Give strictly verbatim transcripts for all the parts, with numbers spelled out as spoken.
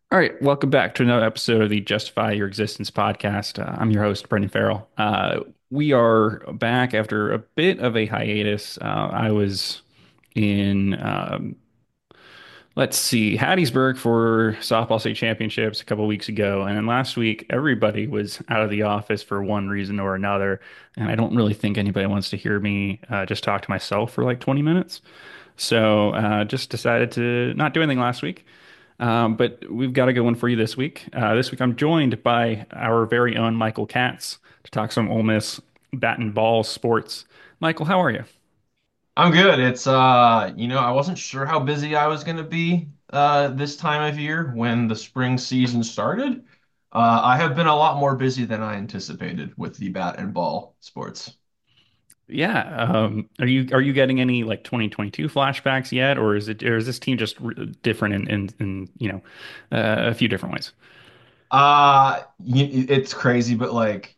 All right, welcome back to another episode of the Justify Your Existence podcast. Uh, I'm your host, Brendan Farrell. Uh, we are back after a bit of a hiatus. Uh, I was in, um, let's see, Hattiesburg for softball state championships a couple weeks ago. And then last week, everybody was out of the office for one reason or another. And I don't really think anybody wants to hear me uh, just talk to myself for like twenty minutes. So uh, just decided to not do anything last week. Um, but we've got a good one for you this week. Uh, this week I'm joined by our very own Michael Katz to talk some Ole Miss bat and ball sports. Michael, how are you? I'm good. It's uh, you know, I wasn't sure how busy I was going to be uh this time of year when the spring season started. Uh, I have been a lot more busy than I anticipated with the bat and ball sports. Yeah, um, are you are you getting any like twenty twenty-two flashbacks yet, or is it or is this team just r different in in, in you know uh, a few different ways? Uh, y- it's crazy, but like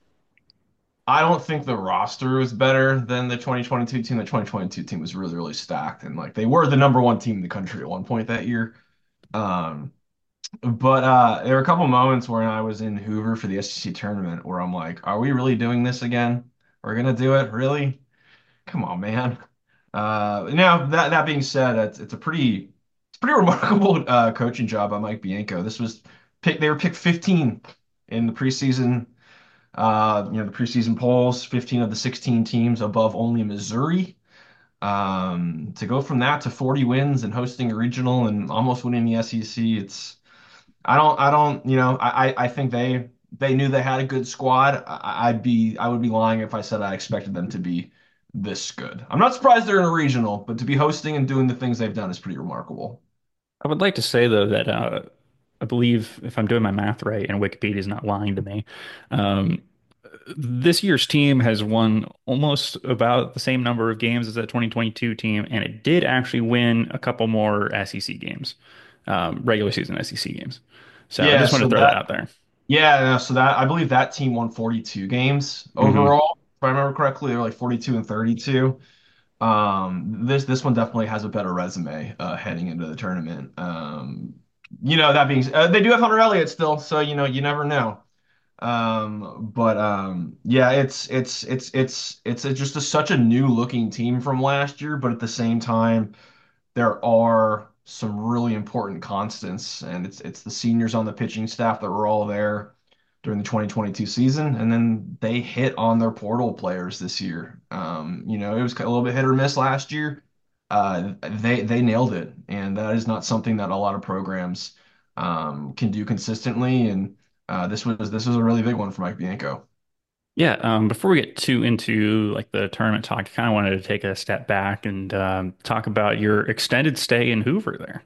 I don't think the roster was better than the twenty twenty-two team. The twenty twenty-two team was really, really stacked, and like they were the number one team in the country at one point that year. Um, But uh, there were a couple moments where I was in Hoover for the S E C tournament where I'm like, are we really doing this again? We're gonna do it? Really? Come on, man. Uh, now that that being said, it's it's a pretty it's a pretty remarkable uh, coaching job by Mike Bianco. This was pick they were picked fifteen in the preseason uh, you know, the preseason polls, fifteen of the sixteen teams above only Missouri. Um, to go from that to forty wins and hosting a regional and almost winning the S E C, it's I don't, I don't, you know, I, I I think they they knew they had a good squad. I, I'd be, I would be lying if I said I expected them to be this good. I'm not surprised they're in a regional, but to be hosting and doing the things they've done is pretty remarkable. I would like to say though that uh, I believe if I'm doing my math right, and Wikipedia is not lying to me, um, this year's team has won almost about the same number of games as that twenty twenty-two team, and it did actually win a couple more S E C games, um, regular season S E C games. So I Yeah, just want to so throw that that, out there. yeah, no, so that I believe that team won forty-two games Hmm. overall. If I remember correctly, they're like forty-two and thirty-two. Um, this this one definitely has a better resume uh, heading into the tournament. Um, you know, that being, uh, they do have Hunter Elliott still, so you know, you never know. Um, but um, yeah, it's it's it's it's it's a, just a, such a new looking team from last year, but at the same time, there are some really important constants, and it's it's the seniors on the pitching staff that were all there during the twenty twenty-two season, and then they hit on their portal players this year. Um, you know, it was a little bit hit or miss last year. Uh, they they nailed it, and that is not something that a lot of programs um, can do consistently. And uh, this was this was a really big one for Mike Bianco. Yeah, um, before we get too into like the tournament talk, I kind of wanted to take a step back and um, talk about your extended stay in Hoover there.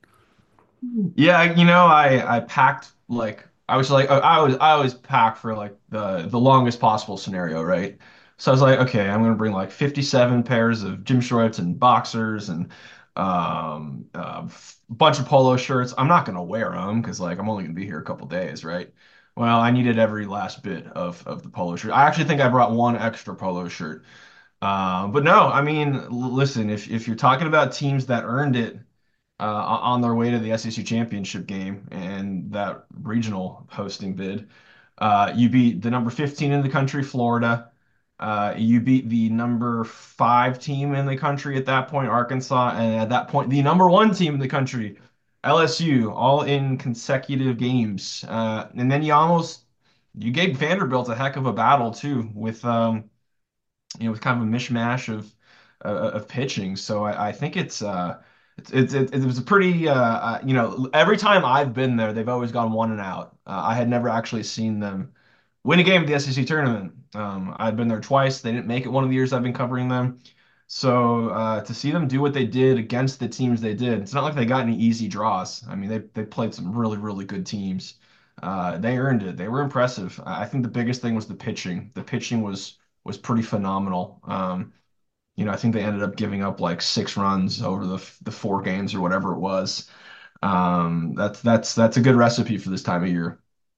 Yeah, you know, I I packed like I was like I was I always pack for like the the longest possible scenario, right? So I was like, okay, I'm gonna bring like fifty-seven pairs of gym shorts and boxers and um a bunch of polo shirts. I'm not gonna wear them because like I'm only gonna be here a couple days, right? Well, I needed every last bit of of the polo shirt. I actually think I brought one extra polo shirt. Uh, but no, I mean, l- listen, if if you're talking about teams that earned it uh, on their way to the S E C championship game and that regional hosting bid. Uh, you beat the number fifteen in the country, Florida. Uh, you beat the number five team in the country at that point, Arkansas, and at that point, the number one team in the country, L S U, all in consecutive games. Uh, and then you almost you gave Vanderbilt a heck of a battle too, with um, you know, with kind of a mishmash of uh, of pitching. So I, I think it's uh it's it's it, it was a pretty uh, uh you know every time I've been there, they've always gone one and out. Uh, I had never actually seen them win a game at the S E C tournament. Um, I've been there twice. They didn't make it one of the years I've been covering them. So uh, to see them do what they did against the teams they did, it's not like they got any easy draws. I mean, they they played some really really good teams. Uh, they earned it. They were impressive. I I think the biggest thing was the pitching. The pitching was was pretty phenomenal. Um, you know, I think they ended up giving up like six runs over the the four games or whatever it was. Um, that's that's that's a good recipe for this time of year.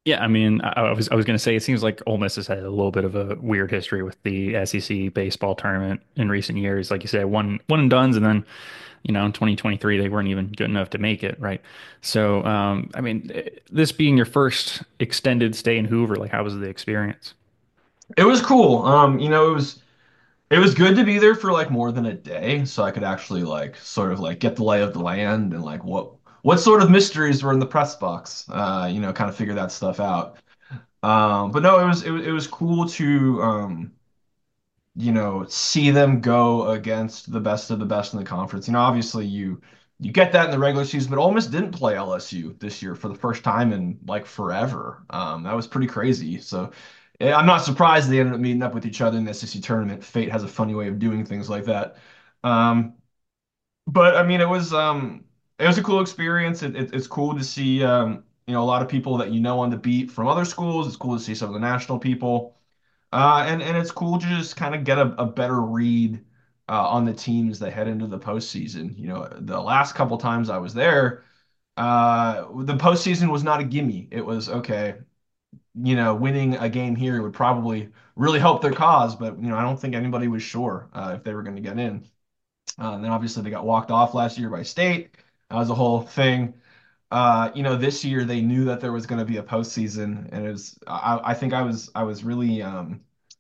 Yeah, I mean, I, I was I was going to say it seems like Ole Miss has had a little bit of a weird history with the S E C baseball tournament in recent years. Like you said, one one and dones, and then you know in twenty twenty-three they weren't even good enough to make it, right? So, um, I mean, eh, this being your first extended stay in Hoover, like how was the experience? It was cool. Um, you know, it was it was good to be there for like more than a day, so I could actually like sort of like get the lay of the land and like what what sort of mysteries were in the press box. Uh, you know, kind of figure that stuff out. Um, but no, it was it was it was cool to um you know, see them go against the best of the best in the conference. You know, obviously you you get that in the regular season, but Ole Miss didn't play L S U this year for the first time in like forever. Um, that was pretty crazy. So yeah, I'm not surprised they ended up meeting up with each other in the S E C tournament. Fate has a funny way of doing things like that. Um, but I mean, it was um, it was a cool experience. It, it, it's cool to see um, you know, a lot of people that you know on the beat from other schools. It's cool to see some of the national people. Uh, and and it's cool to just kind of get a, a better read uh, on the teams that head into the postseason. You know, the last couple times I was there, uh, the postseason was not a gimme. It was okay. You know, winning a game here would probably really help their cause, but you know, I don't think anybody was sure uh, if they were going to get in. Uh, and then obviously they got walked off last year by State. That was a whole thing. Uh, you know, this year they knew that there was going to be a postseason, and it was. I, I think I was I was really um,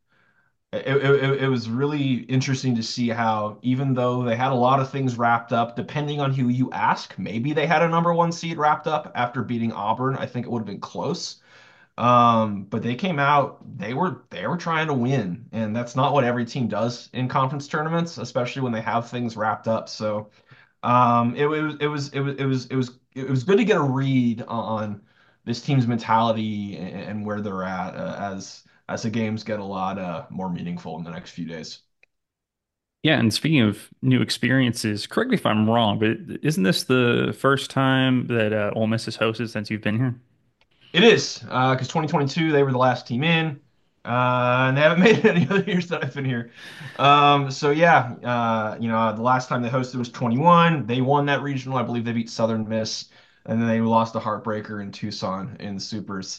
it, it, it was really interesting to see how, even though they had a lot of things wrapped up, depending on who you ask, maybe they had a number one seed wrapped up after beating Auburn. I think it would have been close. Um, but they came out, they were they were trying to win, and that's not what every team does in conference tournaments, especially when they have things wrapped up. So um, it was it was it was it was it was it was good to get a read on this team's mentality and, and where they're at uh, as as the games get a lot uh, more meaningful in the next few days. Yeah, and speaking of new experiences, correct me if I'm wrong, but isn't this the first time that uh, Ole Miss has hosted since you've been here? It is, uh, because twenty twenty-two they were the last team in, uh, and they haven't made it any other years that I've been here. Um, so yeah, uh, you know, the last time they hosted was twenty-one. They won that regional. I believe they beat Southern Miss, and then they lost a heartbreaker in Tucson in the Supers.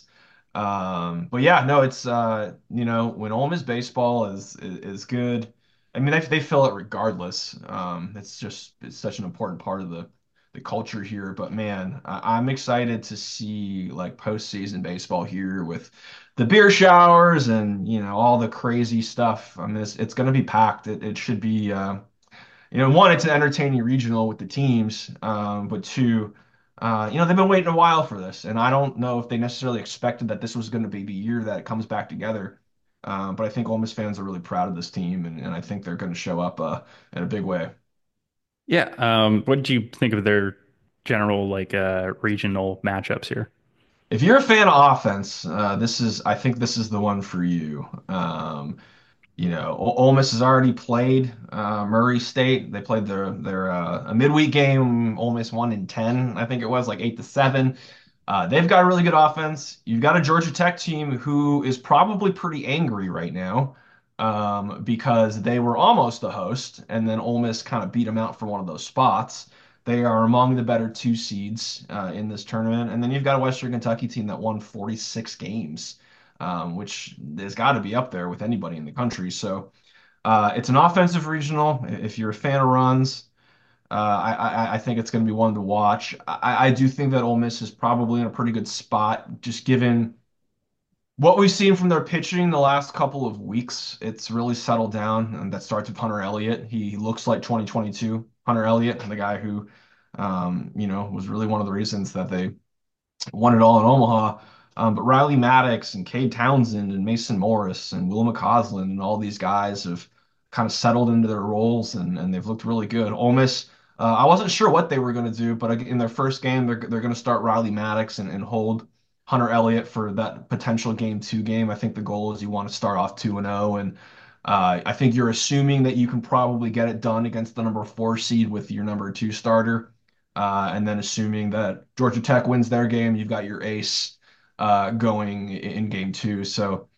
Um, but yeah, no, it's uh, you know, when Ole Miss baseball is is, is good. I mean, they they fill it regardless. Um, it's just it's such an important part of the the culture here. But man, I, I'm excited to see like postseason baseball here with the beer showers and you know all the crazy stuff. I mean, it's, it's going to be packed. It, it should be, uh, you know, one, it's an entertaining regional with the teams, um, but two, uh, you know, they've been waiting a while for this, and I don't know if they necessarily expected that this was going to be the year that it comes back together. Um, but I think Ole Miss fans are really proud of this team, and, and I think they're going to show up uh, in a big way. Yeah, um, what did you think of their general like uh, regional matchups here? If you're a fan of offense, uh, this is I think this is the one for you. Um, you know, O- Ole Miss has already played uh, Murray State. They played their their uh, a midweek game. Ole Miss won in ten, I think it was like eight to seven. Uh, they've got a really good offense. You've got a Georgia Tech team who is probably pretty angry right now um, because they were almost the host, and then Ole Miss kind of beat them out for one of those spots. They are among the better two seeds uh, in this tournament, and then you've got a Western Kentucky team that won forty-six games, um, which has got to be up there with anybody in the country. So uh, it's an offensive regional. If you're a fan of runs, uh, I, I, I think it's going to be one to watch. I, I do think that Ole Miss is probably in a pretty good spot, just given what we've seen from their pitching the last couple of weeks. It's really settled down, and that starts with Hunter Elliott. He, he looks like twenty twenty-two Hunter Elliott, the guy who, um, you know, was really one of the reasons that they won it all in Omaha. Um, but Riley Maddox and Cade Townsend and Mason Morris and Will McCausland and all these guys have kind of settled into their roles and, and they've looked really good. Ole Miss, uh, I wasn't sure what they were going to do, but in their first game, they're, they're going to start Riley Maddox and, and hold Hunter Elliott for that potential game two game. I think the goal is you want to start off two and oh. And uh, I think you're assuming that you can probably get it done against the number four seed with your number two starter. Uh, and then assuming that Georgia Tech wins their game, you've got your ace uh, going in game two. So,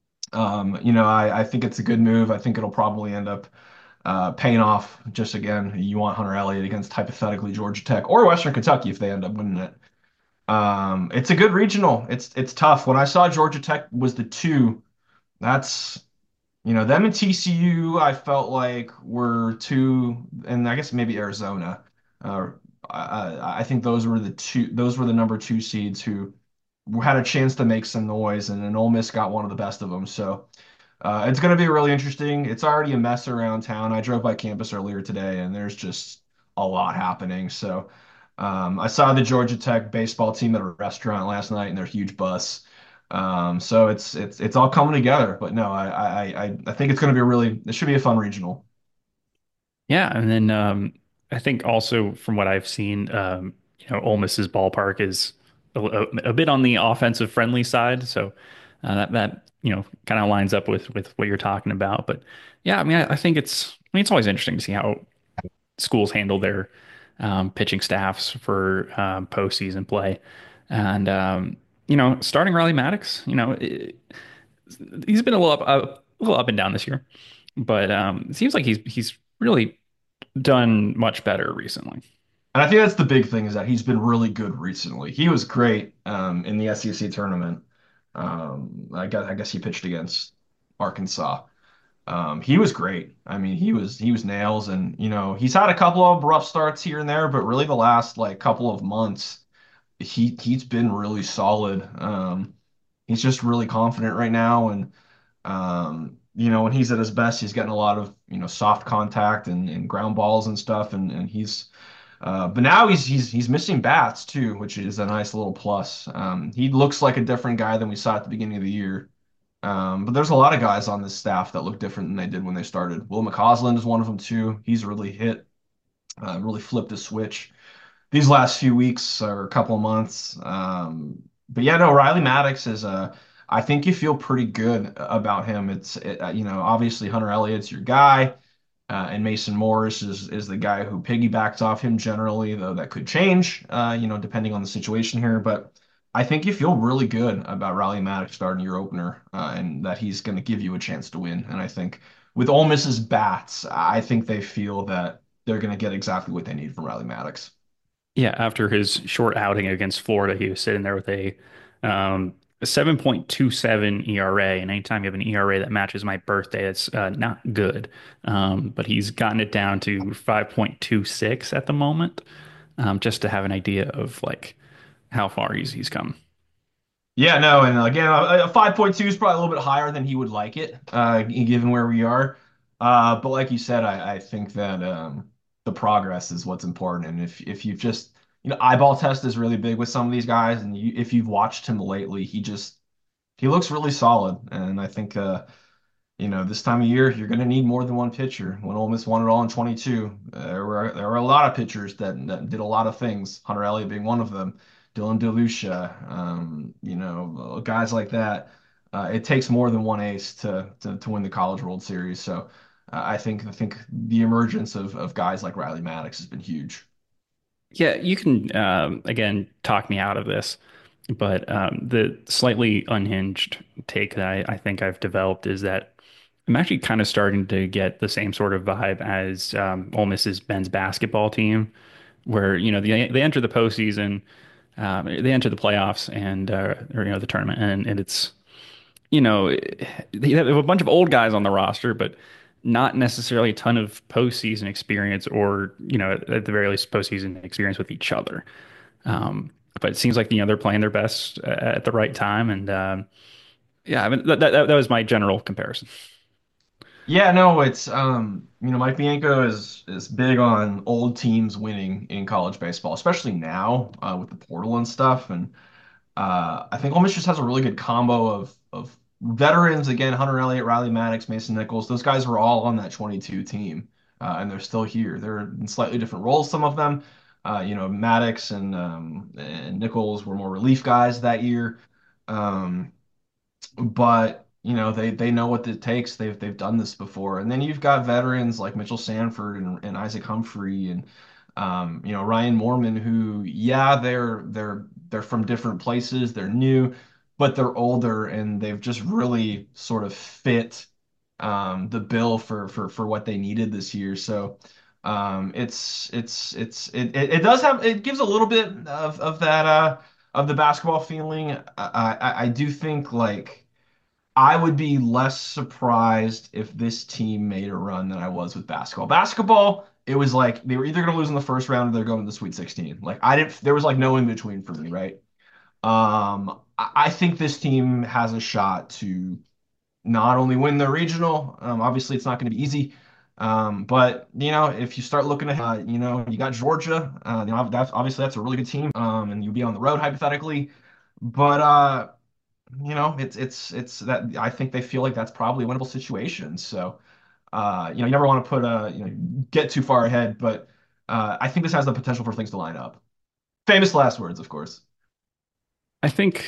um, you know, I, I think it's a good move. I think it'll probably end up uh, paying off. Just again, you want Hunter Elliott against hypothetically Georgia Tech or Western Kentucky if they end up winning it. Um, it's a good regional. It's it's tough. When I saw Georgia Tech was the two, that's you know them and T C U. I felt like were two, and I guess maybe Arizona. Uh, I, I think those were the two. Those were the number two seeds who had a chance to make some noise, and then Ole Miss got one of the best of them. So. Uh, it's going to be really interesting. It's already a mess around town. I drove by campus earlier today, and there's just a lot happening. So, um, I saw the Georgia Tech baseball team at a restaurant last night, and their huge bus. Um, so it's it's it's all coming together. But no, I I I, I think it's going to be a really it should be a fun regional. Yeah, and then um, I think also from what I've seen, um, you know, Ole Miss's ballpark is a, a, a bit on the offensive friendly side, so uh, that that you know kind of lines up with with what you're talking about. But yeah, I mean, I, I think it's I mean it's always interesting to see how schools handle their um, pitching staffs for um, postseason play, and um, you know, starting Riley Maddox, you know, it, he's been a little up, up a little up and down this year, but um, it seems like he's he's really done much better recently. And I think that's the big thing is that he's been really good recently. He was great um, in the S E C tournament. Um, I guess I guess he pitched against Arkansas. Um, he was great. I mean, he was he was nails, and you know he's had a couple of rough starts here and there, but really the last like couple of months, he he's been really solid. Um, he's just really confident right now, and um, you know when he's at his best, he's getting a lot of you know soft contact and, and ground balls and stuff, and and he's uh, but now he's he's he's missing bats too, which is a nice little plus. Um, he looks like a different guy than we saw at the beginning of the year. Um, but there's a lot of guys on this staff that look different than they did when they started. Will McCausland is one of them too. He's really hit, uh, really flipped a switch these last few weeks or a couple of months. Um, but yeah, no, Riley Maddox is uh, I think you feel pretty good about him. It's it, uh, you know obviously Hunter Elliott's your guy. Uh, and Mason Morris is is the guy who piggybacks off him generally, though that could change, uh, you know, depending on the situation here. But I think you feel really good about Riley Maddox starting your opener, uh, and that he's going to give you a chance to win. And I think with Ole Miss's bats, I think they feel that they're going to get exactly what they need from Riley Maddox. Yeah, after his short outing against Florida, he was sitting there with a um, a seven point two seven E R A. And anytime you have an E R A that matches my birthday, that's uh, not good. Um, but he's gotten it down to five point two six at the moment, um, just to have an idea of like how far he's he's come. Yeah, no, and again, a, a five point two is probably a little bit higher than he would like it, uh, given where we are. Uh, but like you said, I, I think that um, the progress is what's important. And if if you've just, you know, eyeball test is really big with some of these guys, and you, if you've watched him lately, he just he looks really solid. And I think uh, you know, this time of year, you're going to need more than one pitcher. When Ole Miss won it all in twenty-two, uh, there were there were a lot of pitchers that, that did a lot of things. Hunter Elliott being one of them, Dylan DeLucia, um, you know, guys like that. Uh, it takes more than one ace to to, to win the College World Series. So uh, I think I think the emergence of of guys like Riley Maddox has been huge. Yeah, you can um, again talk me out of this, but um, the slightly unhinged take that I, I think I've developed is that I'm actually kind of starting to get the same sort of vibe as um, Ole Miss's men's basketball team, where you know they they enter the postseason, um, they enter the playoffs and uh, or you know the tournament, and, and it's you know, they have a bunch of old guys on the roster, but not necessarily a ton of postseason experience or, you know, at the very least postseason experience with each other. Um, but it seems like, you know, they're playing their best uh, at the right time. And um, yeah, I mean, that, that, that was my general comparison. Yeah, no, it's um, you know, Mike Bianco is is big on old teams winning in college baseball, especially now uh, with the portal and stuff. And Uh, I think Ole Miss just has a really good combo of of veterans. Again, Hunter Elliott, Riley Maddox, Mason Nichols. Those guys were all on that twenty-two team, uh, and they're still here. They're in slightly different roles. Some of them, uh, you know, Maddox and um, and Nichols were more relief guys that year. Um, but you know they they know what it takes. They've they've done this before. And then you've got veterans like Mitchell Sanford and, and Isaac Humphrey and um, you know Ryan Mormon, who yeah they're they're they're from different places. They're new, but they're older and they've just really sort of fit um, the bill for for for what they needed this year. So. Um, it's it's it's it, it, it does have it gives a little bit of of that uh of the basketball feeling, I, I, I do think like I would be less surprised if this team made a run than I was with basketball. Basketball, it was like they were either going to lose in the first round or they're going to the Sweet sixteen. Like I didn't, there was like no in between for me, right? Um, I, I think this team has a shot to not only win the regional, um, obviously it's not going to be easy. Um, but you know, if you start looking ahead, uh, you know, you got Georgia. Uh, you know, that's obviously that's a really good team. Um, and you'll be on the road hypothetically. But uh, you know, it's it's it's that I think they feel like that's probably a winnable situation. So uh, you know, you never want to put a you know get too far ahead, but uh, I think this has the potential for things to line up. Famous last words, of course. I think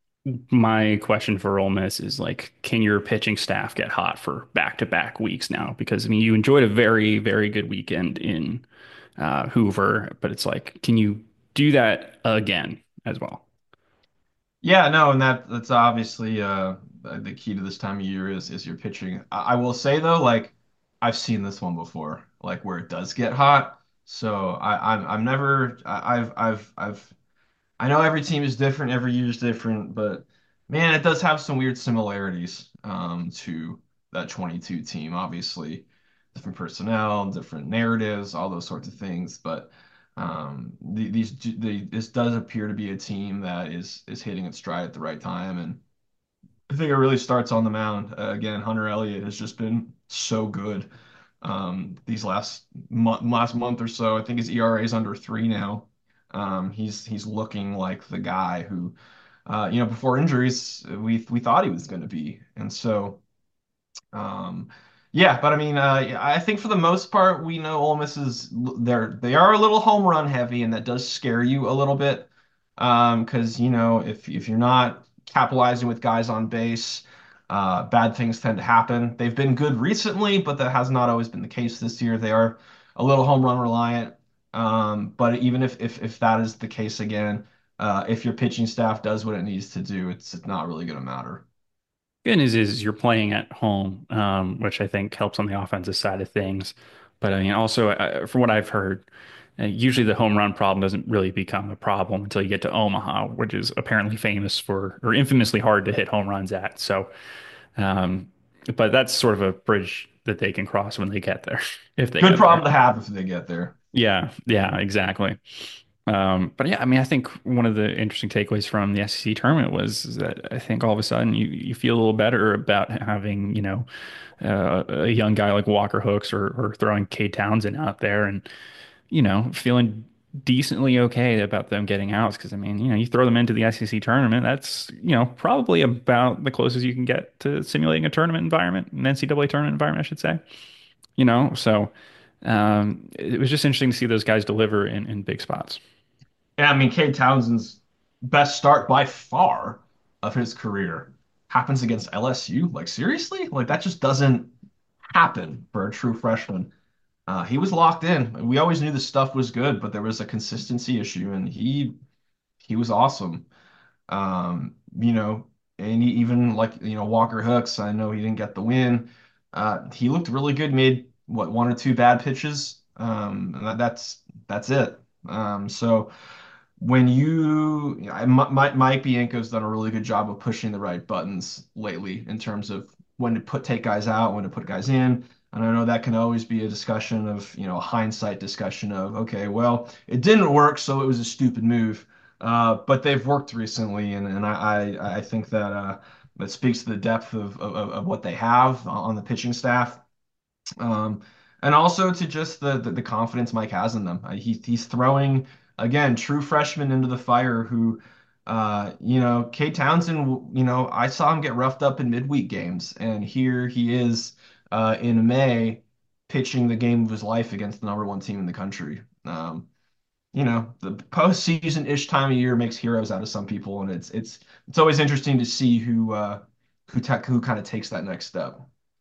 my question for Ole Miss is like, can your pitching staff get hot for back-to-back weeks now? Because I mean, you enjoyed a very, very good weekend in uh, Hoover, but it's like, can you do that again as well? Yeah, no, and that that's obviously uh the key to this time of year is is your pitching. I, I will say though, like I've seen this one before, like where it does get hot. So I I'm I'm never I, I've I've I've I know every team is different, every year is different, but man, it does have some weird similarities um to that twenty-two team. Obviously, different personnel, different narratives, all those sorts of things, but um the, these the, this does appear to be a team that is is hitting its stride at the right time, and I think it really starts on the mound. Uh, again, Hunter Elliott has just been so good um, these last month, last month or so. I think his E R A is under three now. Um, he's he's looking like the guy who, uh, you know, before injuries we we thought he was going to be, and so. Um, yeah, but I mean, uh, yeah, I think for the most part, we know Ole Miss is they're they are a little home run heavy, and that does scare you a little bit. Um, because you know, if if you're not capitalizing with guys on base, uh, bad things tend to happen. They've been good recently, but that has not always been the case this year. They are a little home run reliant. Um, but even if if if that is the case again, uh, if your pitching staff does what it needs to do, it's it's not really going to matter. Good news is you're playing at home, um, which I think helps on the offensive side of things. But I mean, also, uh, from what I've heard, uh, usually the home run problem doesn't really become a problem until you get to Omaha, which is apparently famous for, or infamously hard to hit home runs at. So, um, but that's sort of a bridge that they can cross when they get there, if they Good get there. problem to have if they get there. Yeah, yeah, exactly. Um, but yeah, I mean, I think one of the interesting takeaways from the S E C tournament was that I think all of a sudden you, you feel a little better about having, you know, uh, a young guy like Walker Hooks or, or throwing Cade Townsend out there and, you know, feeling decently okay about them getting outs. Because, I mean, you know, you throw them into the S E C tournament, that's, you know, probably about the closest you can get to simulating a tournament environment, an N C double A tournament environment, I should say, you know, so um, it was just interesting to see those guys deliver in, in big spots. And I mean, Cade Townsend's best start by far of his career happens against L S U. Like, seriously? Like, that just doesn't happen for a true freshman. Uh, he was locked in. We always knew the stuff was good, but there was a consistency issue, and he he was awesome. Um, you know, and he, even like, you know, Walker Hooks, I know he didn't get the win. Uh, he looked really good, made what, one or two bad pitches. Um, and that, that's that's it. Um, so when you, I, Mike, Mike Bianco's done a really good job of pushing the right buttons lately in terms of when to put take guys out, when to put guys in. And I know that can always be a discussion of, you know, a hindsight discussion of, okay, well, it didn't work, so it was a stupid move. Uh, but they've worked recently, and, and I, I I think that uh, that speaks to the depth of, of, of what they have on the pitching staff. Um, and also to just the, the the confidence Mike has in them. Uh, he he's throwing again true freshmen into the fire who, uh, you know, Cade Townsend. You know, I saw him get roughed up in midweek games, and here he is uh, in May pitching the game of his life against the number one team in the country. Um, you know, the postseason-ish time of year makes heroes out of some people, and it's it's it's always interesting to see who uh, who tech who kind of takes that next step.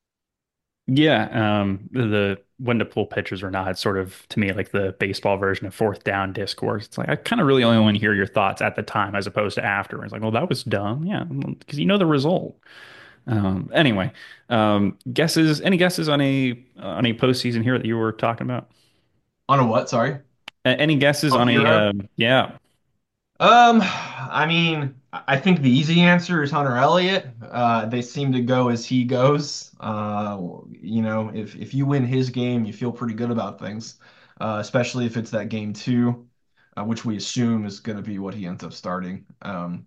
Yeah, um, the, the when to pull pitchers or not, it's sort of to me like the baseball version of fourth down discourse. It's like I kind of really only want to hear your thoughts at the time as opposed to afterwards. Like, well, that was dumb. Yeah, because you know the result. Um, anyway, um, guesses? Any guesses on a on a postseason here that you were talking about? On a what? Sorry. A- Any guesses Oh, on a hero. um, yeah? Um, I mean, I think the easy answer is Hunter Elliott. Uh, they seem to go as he goes. Uh, you know, if if you win his game, you feel pretty good about things, uh, especially if it's that game two, uh, which we assume is going to be what he ends up starting. Um,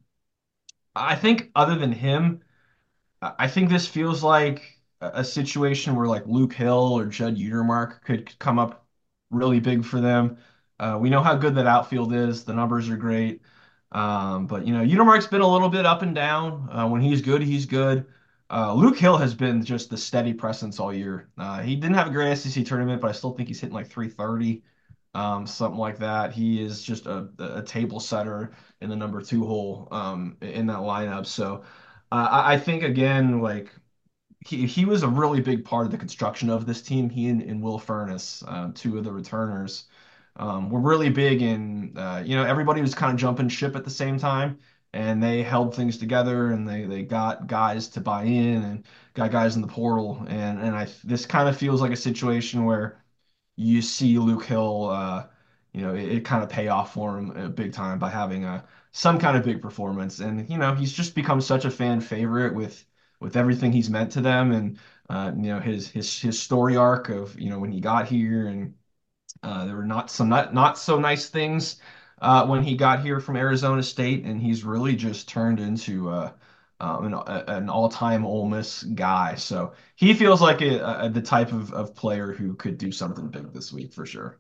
I think other than him. I think this feels like a a situation where like Luke Hill or Judd Utermark could come up really big for them. Uh, we know how good that outfield is. The numbers are great. Um, but you know, Utermark's been a little bit up and down. Uh, when he's good, he's good. Uh, Luke Hill has been just the steady presence all year. Uh, he didn't have a great S E C tournament, but I still think he's hitting like three thirty, um, something like that. He is just a, a table setter in the number two hole um, in that lineup. So. Uh, I I think again, like he he was a really big part of the construction of this team. He and, and Will Furnace, uh, two of the returners, um, were really big in uh, you know everybody was kind of jumping ship at the same time, and they held things together and they they got guys to buy in and got guys in the portal and and I this kind of feels like a situation where you see Luke Hill, uh, you know, it, it kind of pay off for him uh, big time by having a some kind of big performance. And you know, he's just become such a fan favorite with with everything he's meant to them, and uh, you know, his his his story arc of you know when he got here, and uh, there were not some not not so nice things uh, when he got here from Arizona State, and he's really just turned into uh, uh, an, an all-time Ole Miss guy. So he feels like a, a, the type of, of player who could do something big this week for sure.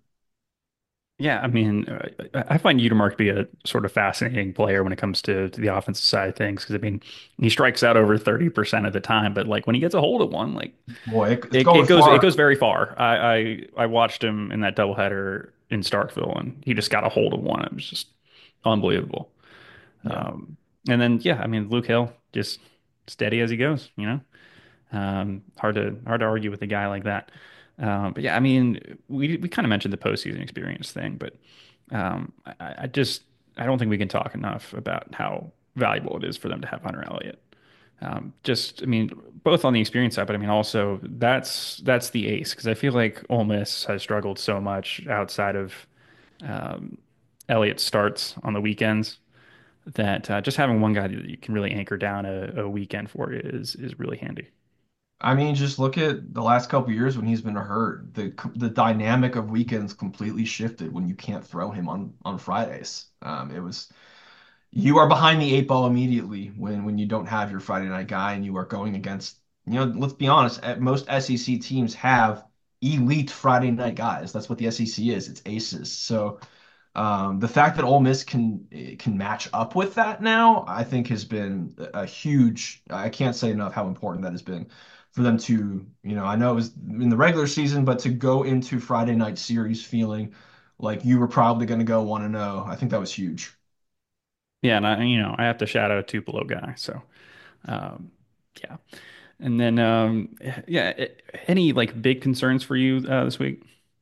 Yeah, I mean, uh, I find Utermark to be a sort of fascinating player when it comes to, to the offensive side of things. Because I mean, he strikes out over thirty percent of the time, but like when he gets a hold of one, like Boy, it, it's it, it going goes it far. goes very far. I, I I watched him in that doubleheader in Starkville, and he just got a hold of one. It was just unbelievable. Yeah. Um, and then yeah, I mean, Luke Hill just steady as he goes. You know, um, hard to hard to argue with a guy like that. Um, but yeah, I mean, we we kind of mentioned the postseason experience thing, but um, I, I just I don't think we can talk enough about how valuable it is for them to have Hunter Elliott. Um, just I mean, both on the experience side, but I mean also that's that's the ace because I feel like Ole Miss has struggled so much outside of um, Elliott starts on the weekends that uh, just having one guy that you can really anchor down a, a weekend for is is really handy. I mean, just look at the last couple years when he's been hurt. The the dynamic of weekends completely shifted when you can't throw him on on Fridays. Um, it was you are behind the eight ball immediately when when you don't have your Friday night guy and you are going against, you know, let's be honest, eh, most S E C teams have elite Friday night guys. That's what the S E C is. It's aces. So um, the fact that Ole Miss can eh, can match up with that now, I think has been a huge. I can't say enough how important that has been for them to, you know, I know it was in the regular season, but to go into Friday night series feeling like you were probably going to go one and zero, I think that was huge. Yeah, and I you know I have to shout out a Tupelo guy, so um, yeah. And then um, yeah, a- any like big concerns for you uh, this week?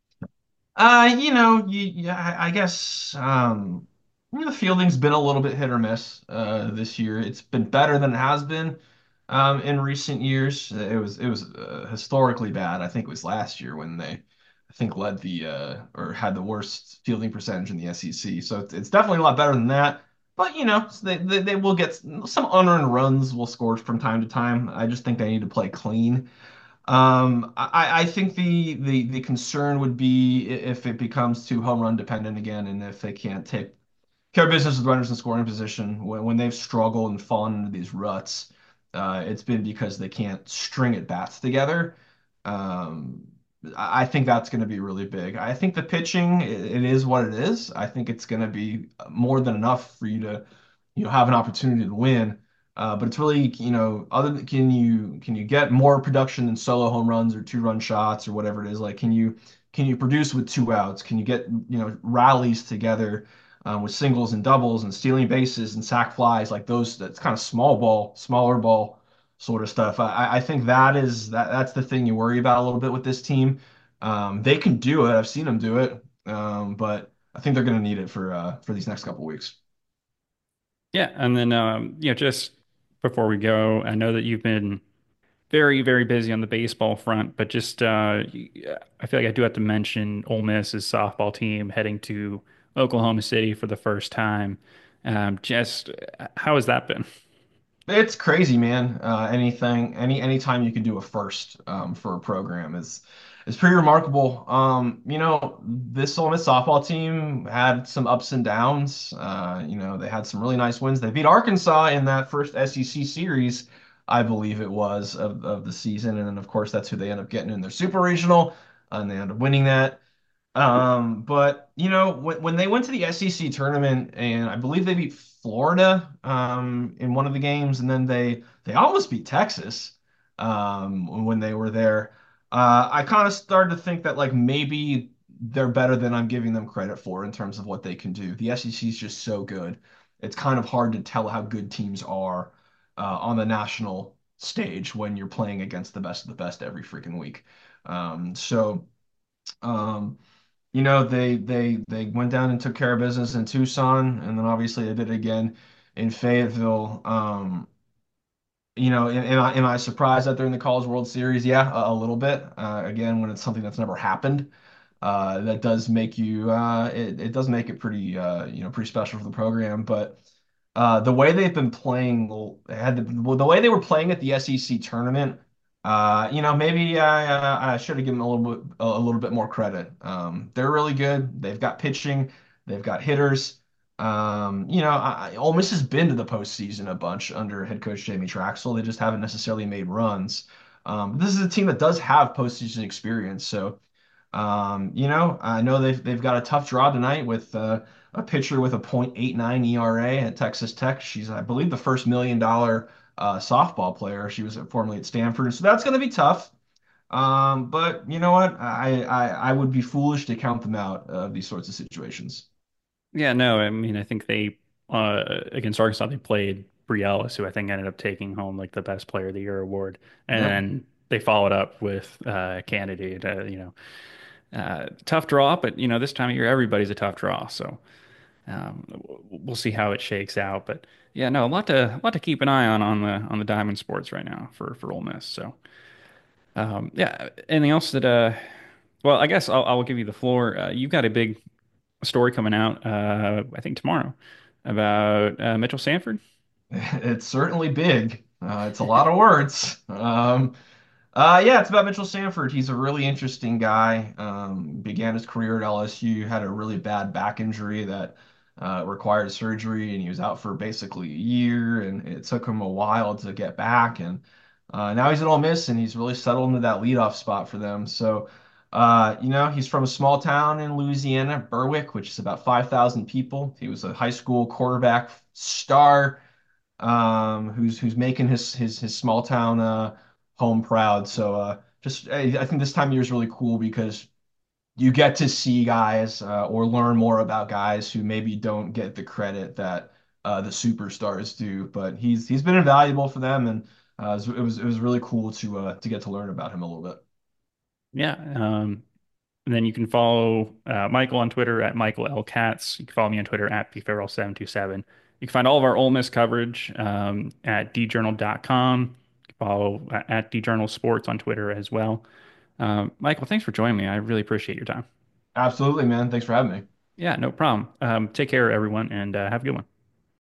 Uh, you know, you, yeah, I I guess um, you know, the fielding's been a little bit hit or miss uh, this year. It's been better than it has been um, in recent years. It was it was uh, historically bad. I think it was last year when they, I think, led the uh, or had the worst fielding percentage in the S E C. So it's, it's definitely a lot better than that. But you know, they, they they will get some unearned runs will score from time to time. I just think they need to play clean. Um, I, I think the, the the concern would be if it becomes too home run dependent again, and if they can't take care of business with runners in scoring position when, when they've struggled and fallen into these ruts. Uh, it's been because they can't string at bats together. Um, I I think that's going to be really big. I think the pitching, it, it is what it is. I think it's going to be more than enough for you to, you know, have an opportunity to win. Uh, but it's really, you know, other than can you can you get more production than solo home runs or two run shots or whatever it is? Like, can you can you produce with two outs? Can you get, you know, rallies together? Um, with singles and doubles and stealing bases and sac flies, like those, that's kind of small ball, smaller ball sort of stuff. I, I think that is that that's the thing you worry about a little bit with this team. Um, they can do it. I've seen them do it, um, but I think they're going to need it for uh, for these next couple weeks. Yeah, and then um, you know, just before we go, I know that you've been very, very busy on the baseball front, but just uh, I feel like I do have to mention Ole Miss's softball team heading to Oklahoma City for the first time. Um, just how has that been? It's crazy, man. Uh, anything, any, anytime you can do a first um, for a program is is pretty remarkable. Um, you know, this Ole Miss softball team had some ups and downs. Uh, you know, they had some really nice wins. They beat Arkansas in that first S E C series, I believe it was, of, of the season. And then, of course, that's who they end up getting in their super regional, and they end up winning that. Um, but you know, when when they went to the S E C tournament, and I believe they beat Florida um, in one of the games, and then they they almost beat Texas um, when they were there. Uh, I kind of started to think that like maybe they're better than I'm giving them credit for in terms of what they can do. The S E C is just so good. It's kind of hard to tell how good teams are uh, on the national stage when you're playing against the best of the best every freaking week. Um, so. Um, you know, they they they went down and took care of business in Tucson, and then obviously they did it again in Fayetteville. Um, you know, am, am I am I surprised that they're in the College World Series? Yeah, a, a little bit. Uh, again, when it's something that's never happened, uh, that does make you uh, it, it does make it pretty uh, you know pretty special for the program. But uh, the way they've been playing, well, had the, well, the way they were playing at the S E C tournament, uh, you know, maybe I, uh, I should have given them a little bit a, a little bit more credit. Um, they're really good. They've got pitching, they've got hitters. Um, you know, I, Ole Miss has been to the postseason a bunch under head coach Jamie Traxel. They just haven't necessarily made runs. Um, this is a team that does have postseason experience, so. Um, you know, I know they've they've got a tough draw tonight with uh, a pitcher with a point eight nine E R A at Texas Tech. She's, I believe, the first million dollar uh, softball player. She was formerly at Stanford, so that's going to be tough. Um, but you know what? I, I I would be foolish to count them out of these sorts of situations. Yeah, no, I mean, I think they uh against Arkansas they played Bree Ellis, who I think ended up taking home like the best player of the year award, and Yep. then they followed up with uh candidate, uh, you know, uh tough draw, but you know this time of year everybody's a tough draw, so um we'll see how it shakes out. But yeah, no, a lot to a lot to keep an eye on on the on the Diamond Sports right now for for Ole Miss. So um yeah, anything else that uh well, I guess I'll I'll give you the floor. Uh, you've got a big story coming out, uh, I think tomorrow, about uh, Mitchell Sanford. It's certainly big. Uh, it's a lot of words. Um, Uh, yeah, it's about Mitchell Sanford. He's a really interesting guy. Um, began his career at L S U, had a really bad back injury that uh, required surgery, and he was out for basically a year, and it took him a while to get back. And uh, now he's at Ole Miss, and he's really settled into that leadoff spot for them. So, uh, you know, he's from a small town in Louisiana, Berwick, which is about five thousand people. He was a high school quarterback star um, who's who's making his his his small town uh, home proud. So uh, just I, I think this time of year is really cool because you get to see guys uh, or learn more about guys who maybe don't get the credit that uh, the superstars do. But he's he's been invaluable for them, and uh, it was it was it was really cool to uh, to get to learn about him a little bit. Yeah. Um, and then you can follow uh, Michael on Twitter at Michael L. Katz. You can follow me on Twitter at b farrell seven two seven. You can find all of our Ole Miss coverage um, at d journal dot com. You can follow uh, at djournal sports on Twitter as well. Um, Michael, thanks for joining me. I really appreciate your time. Absolutely, man. Thanks for having me. Yeah, no problem. Um, take care, everyone, and uh, have a good one.